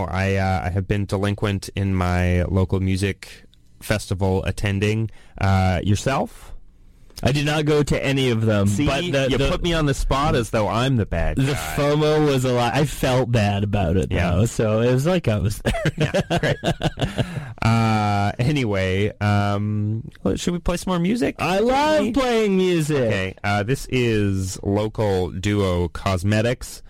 I have been delinquent in my local music festival attending. Yourself? I did not go to any of them. See, but you put me on the spot as though I'm the bad guy. The FOMO was a lot. I felt bad about it, though, so it was like I was there. Yeah, great. Anyway, should we play some more music? I love playing music. Okay, this is local duo Cosmetics.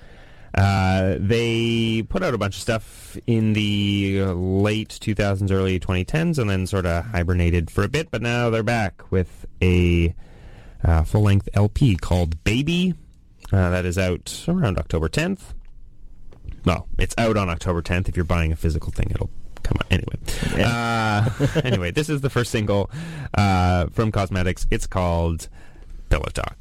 They put out a bunch of stuff in the late 2000s, early 2010s, and then sort of hibernated for a bit, but now they're back with a full-length LP called Baby. That is out around October 10th. Well, it's out on October 10th. If you're buying a physical thing, it'll come out. Anyway, this is the first single from Cosmetics. It's called Pillow Talk.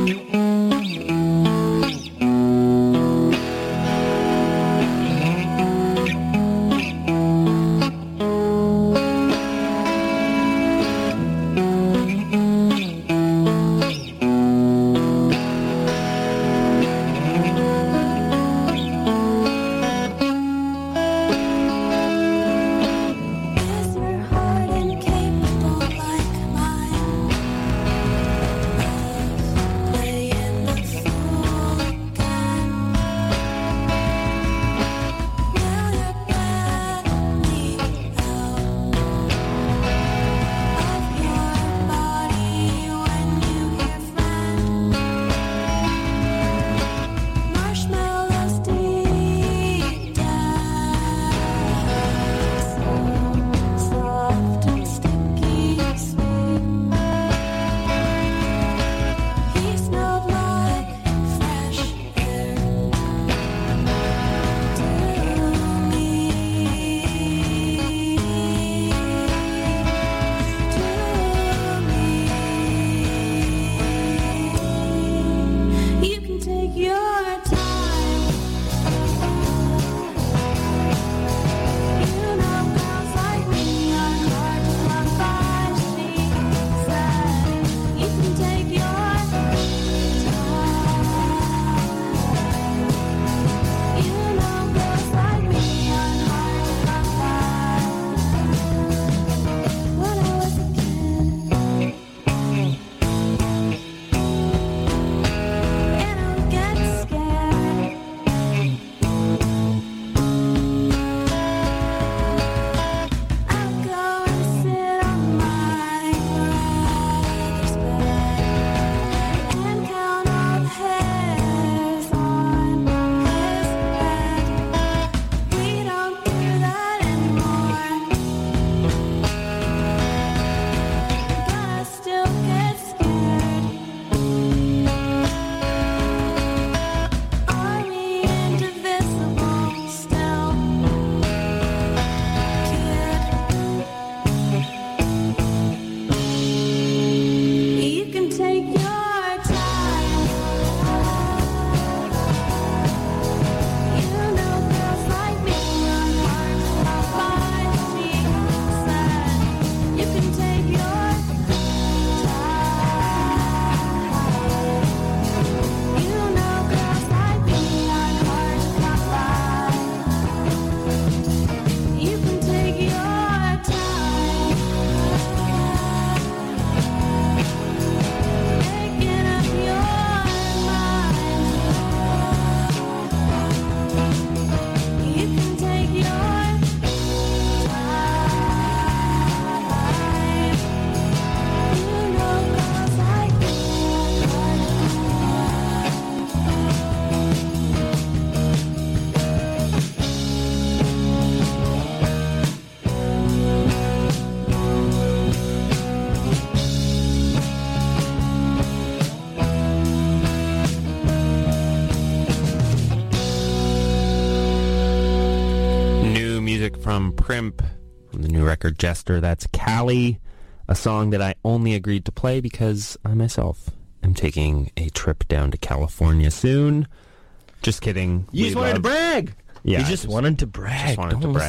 from Primp, from the new record Jester. That's Cali, a song that I only agreed to play because I myself am taking a trip down to California soon. Just kidding. You just wanted to brag. Yeah, you just wanted to brag. Just wanted Don't to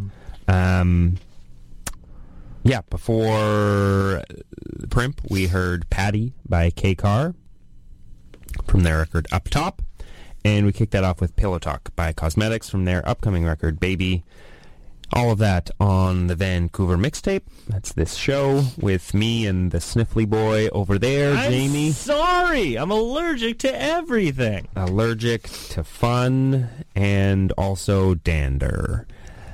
brag. Yeah, before Primp, we heard Patty by K Car from their record Up Top. And we kicked that off with Pillow Talk by Cosmetics from their upcoming record, Baby. All of that on the Vancouver mixtape. That's this show with me and the sniffly boy over there, Jamie. Sorry, I'm allergic to everything. Allergic to fun and also dander.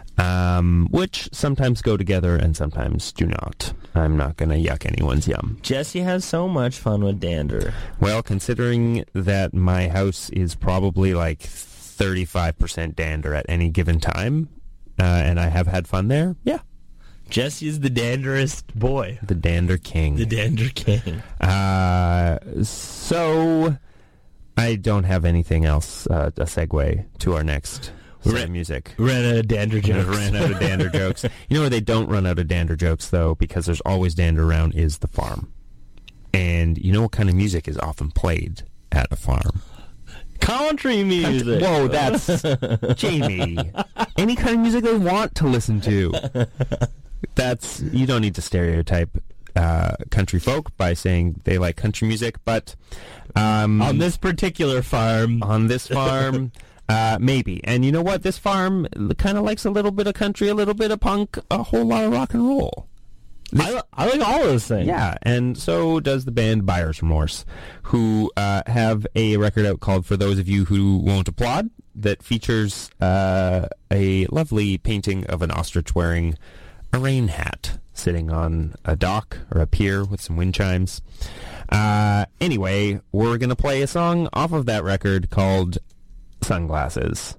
Which sometimes go together and sometimes do not. I'm not going to yuck anyone's yum. Jesse has so much fun with dander. Well, considering that my house is probably like 35% dander at any given time, and I have had fun there, yeah. Jesse is the danderest boy. The dander king. The dander king. So, I don't have anything else, a segue to our next set of music. Ran out of dander jokes. Ran out of dander jokes. You know where they don't run out of dander jokes, though, because there's always dander around, is the farm. And you know what kind of music is often played at a farm? Country music. Whoa, that's Jamie. Any kind of music they want to listen to. You don't need to stereotype country folk by saying they like country music, but on this particular farm. On this farm, maybe. And you know what? This farm kind of likes a little bit of country, a little bit of punk, a whole lot of rock and roll. I like all those things. Yeah, and so does the band Buyer's Remorse, who have a record out called For Those of You Who Won't Applaud that features a lovely painting of an ostrich wearing a rain hat sitting on a dock or a pier with some wind chimes. Anyway, we're going to play a song off of that record called Sunglasses.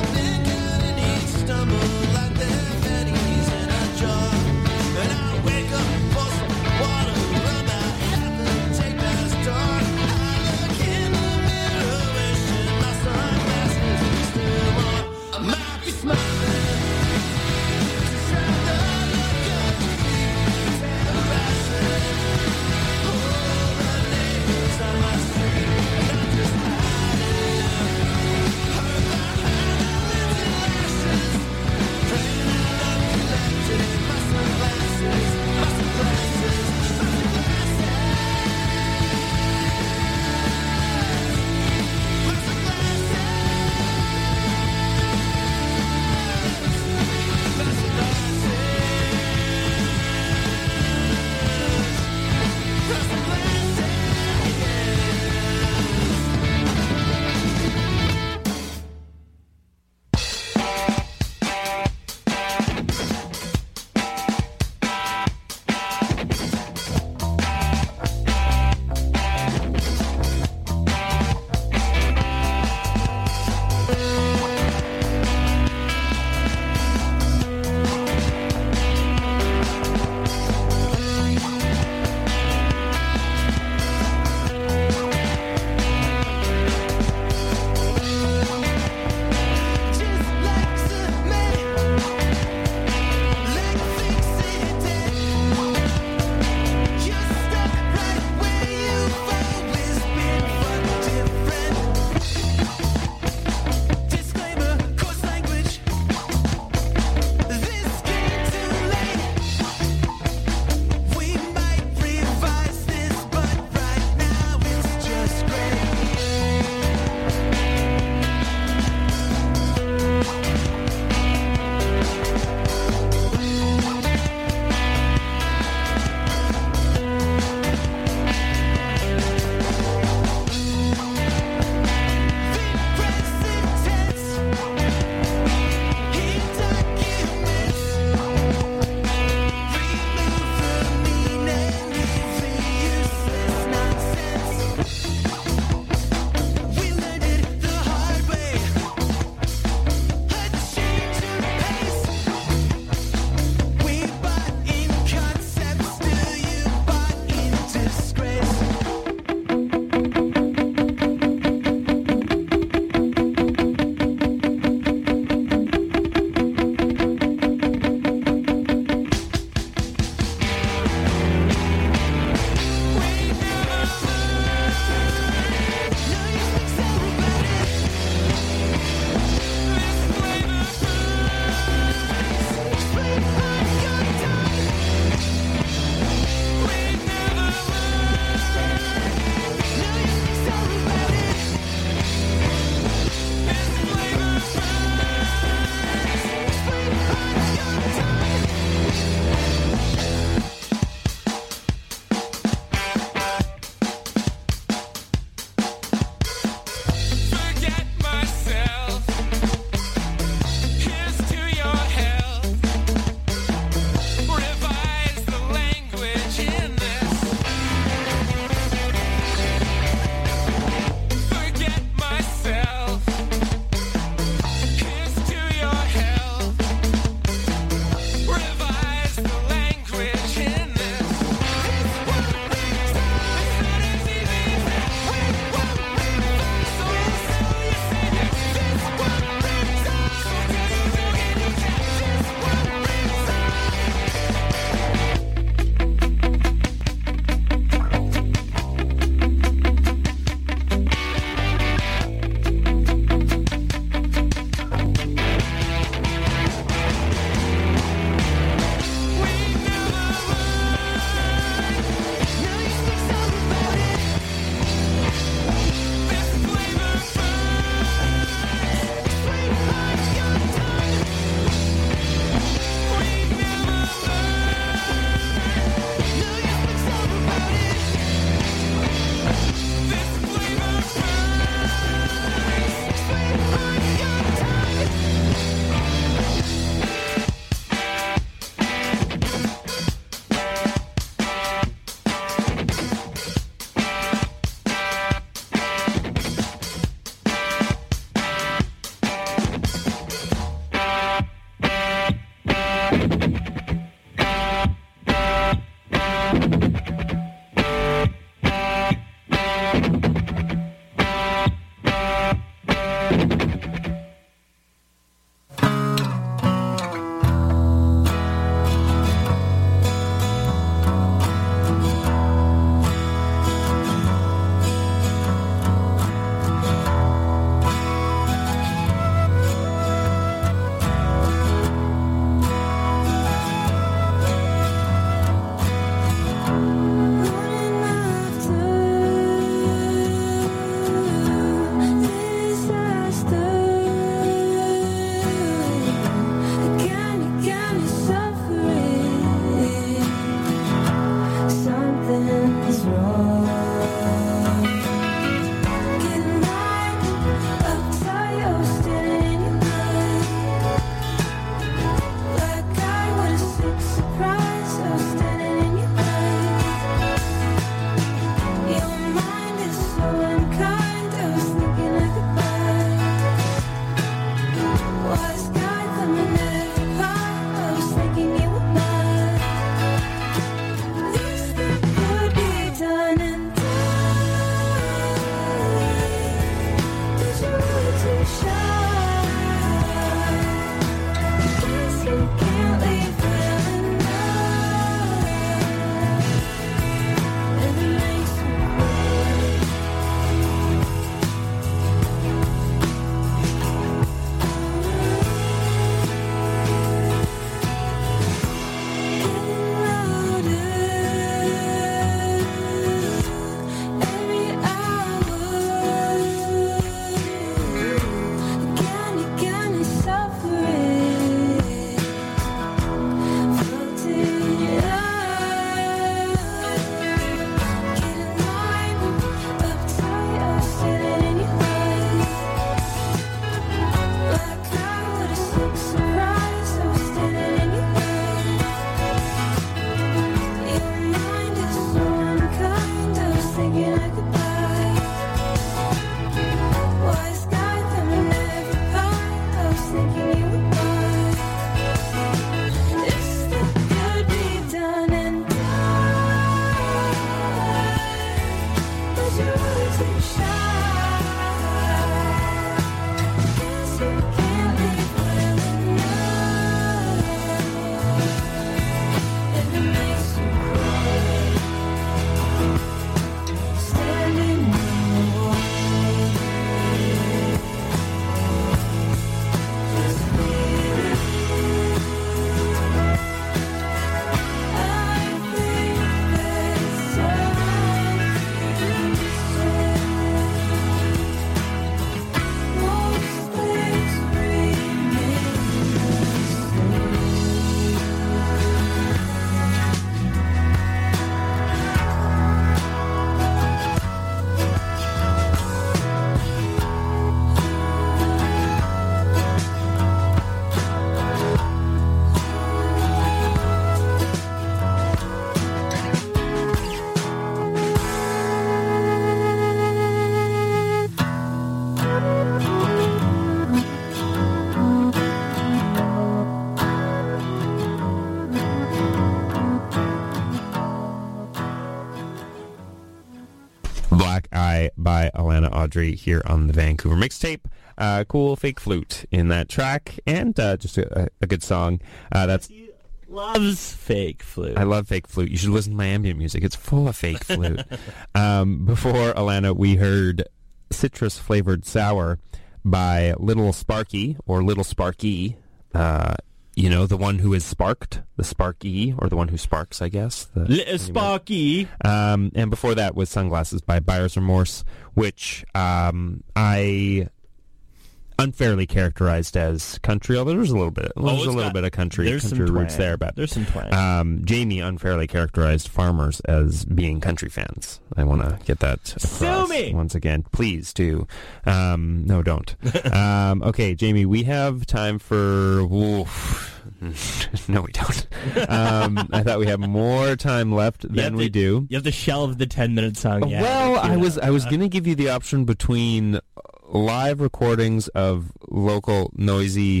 Audrey here on the Vancouver Mixtape. Cool fake flute in that track, and just a good song. That's loves fake flute. I love fake flute. You should listen to my ambient music. It's full of fake flute. Before Alana, we heard Citrus Flavored Sour by Little Sparky, or Little Sparky. The one who is sparked, the Sparky, or the one who sparks, I guess. Little Sparky. And before that was Sunglasses by Buyer's Remorse, which I unfairly characterized as country, although there's a little bit of country roots there, but there's some twang. Jamie unfairly characterized farmers as being country fans. I want to get that across once again. Please do. No, don't. Okay, Jamie, we have time for... No, we don't. I thought we had more time left than we do. You have to shelve the 10-minute song. I was going to give you the option between live recordings of local noisy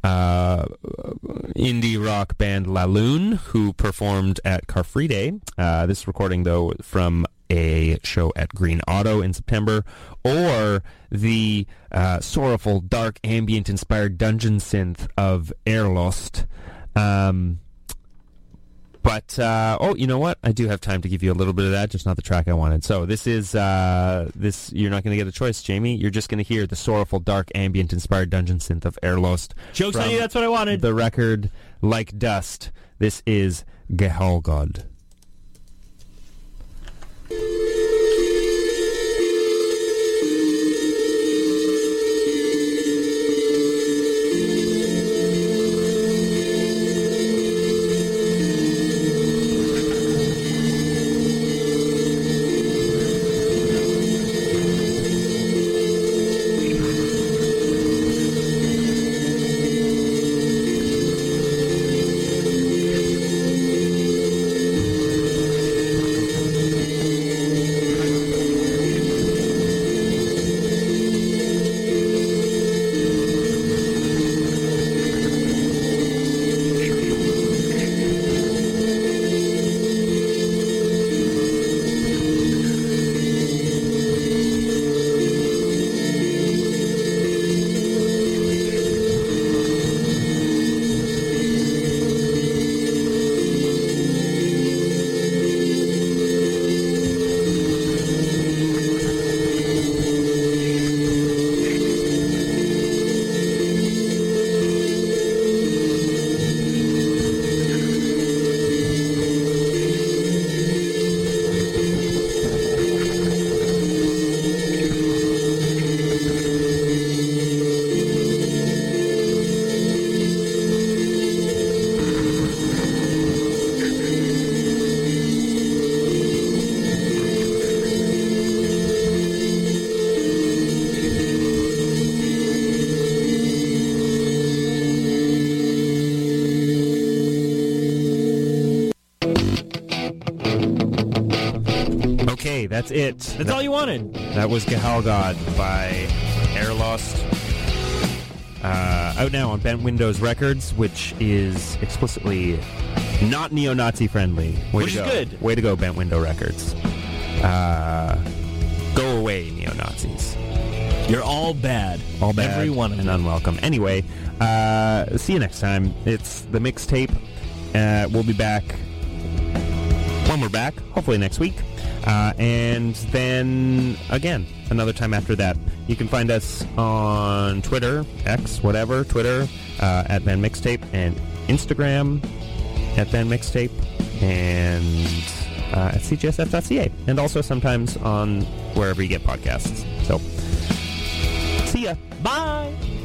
indie rock band La Lune, who performed at Carfride. This recording, though, from a show at Green Auto in September, or the sorrowful, dark, ambient-inspired dungeon synth of Airlost. But you know what? I do have time to give you a little bit of that, just not the track I wanted. So this is you're not going to get a choice, Jamie. You're just going to hear the sorrowful, dark, ambient-inspired dungeon synth of Airlost. Joke's on you, that's what I wanted. The record, Like Dust. This is Gehalgod. That's it. That's all you wanted. That was Gehalgod by Airlost. Out now on Bent Windows Records, which is explicitly not neo-Nazi friendly. Which is good. Way to go, Bent Window Records. Go away, neo-Nazis. You're all bad. All bad. Every one of and them. Unwelcome. Anyway, see you next time. It's the mixtape. We'll be back when we're back, hopefully next week. And then, again, another time after that. You can find us on Twitter, X, whatever, Twitter, at Band Mixtape, and Instagram, at Band Mixtape, and at cgsf.ca. And also sometimes on wherever you get podcasts. So, see ya. Bye!